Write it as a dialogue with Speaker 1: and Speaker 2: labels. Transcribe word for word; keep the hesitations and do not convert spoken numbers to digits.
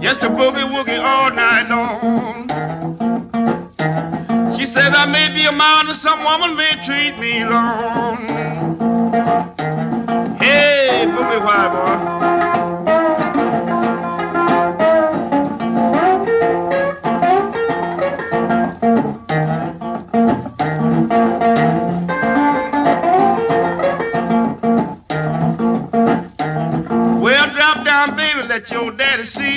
Speaker 1: just a boogie woogie all night long. She says I may be a man and some woman may treat me long. Hey, boogie white boy. Well, drop down, baby, let your daddy see